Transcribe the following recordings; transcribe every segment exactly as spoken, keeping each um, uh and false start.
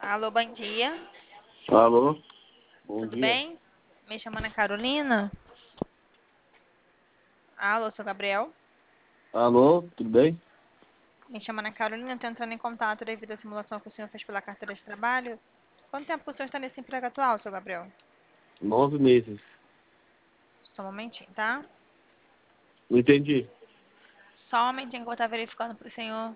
Alô, bom dia. Alô, bom Tudo dia. bem? Me chamando é Carolina. Alô, sou Gabriel. Alô, tudo bem? Me chamando é Carolina, estou entrando em contato devido à simulação que o senhor fez pela carteira de trabalho. Quanto tempo que o senhor está nesse emprego atual, seu Gabriel? Nove meses. Só um momentinho, tá? Não entendi. Só um momentinho que eu vou estar verificando para o senhor.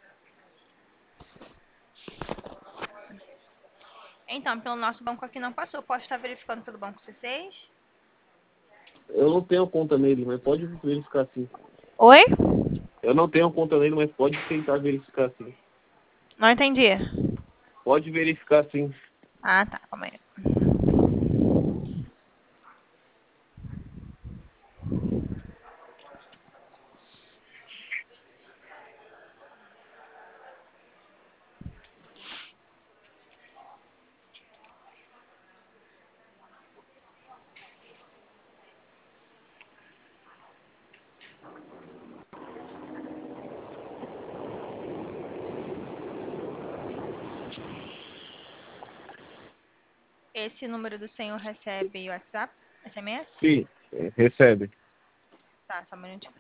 Então, pelo nosso banco aqui não passou. Posso estar verificando pelo banco C seis? Eu não tenho conta nele, mas pode verificar sim. Oi? Eu não tenho conta nele, mas pode tentar verificar sim. Não entendi. Pode verificar sim. Ah, tá. Calma aí. Esse número do senhor recebe WhatsApp? S M S? Sim, é, recebe. Tá, só um minutinho.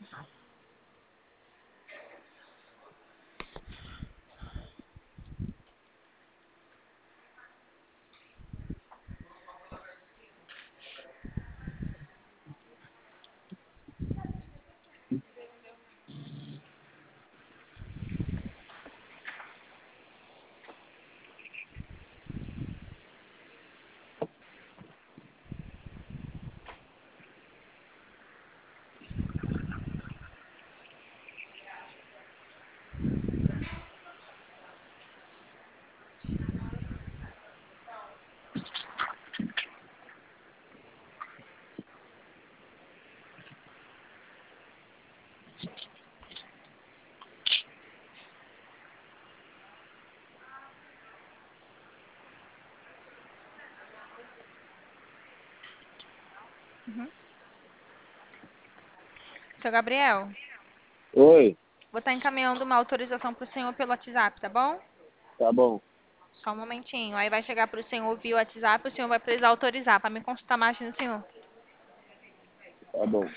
Uhum. Seu Gabriel, Oi, vou estar encaminhando uma autorização para o senhor pelo WhatsApp, tá bom? tá bom, Só um momentinho. Aí vai chegar para o senhor via WhatsApp, o senhor vai precisar autorizar para me consultar a máquina do senhor. tá bom.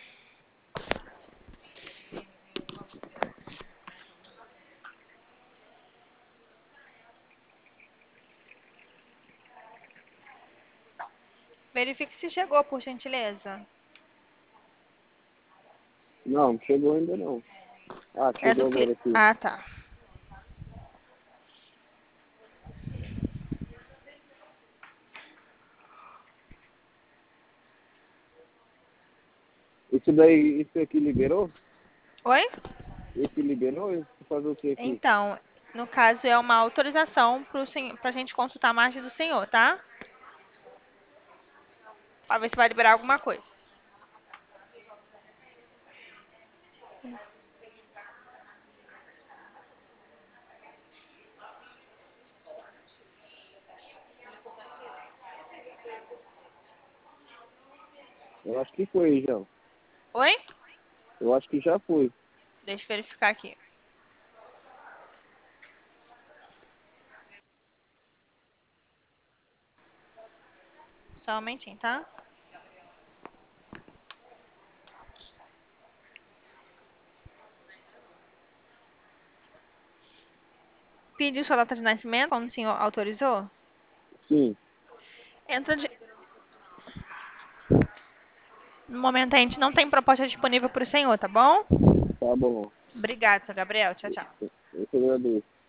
Verifique se chegou, por gentileza. Não, não chegou ainda não. Ah, É do chegou cli... agora aqui. Ah, tá. Esse daí, esse aqui liberou? Oi? Esse liberou? Esse fazer o que aqui? Então, no caso é uma autorização para sen... a gente consultar a margem do senhor, tá? Para ver se vai liberar alguma coisa. Eu acho que foi já. Oi? Eu acho que já foi. Deixa eu verificar aqui. Só um momentinho, tá? Pediu sua data de nascimento, quando o senhor autorizou? Sim, Entra de... No momento a gente não tem proposta disponível para o senhor, tá bom? tá bom. Obrigada, seu Gabriel. Tchau, tchau. Eu te agradeço.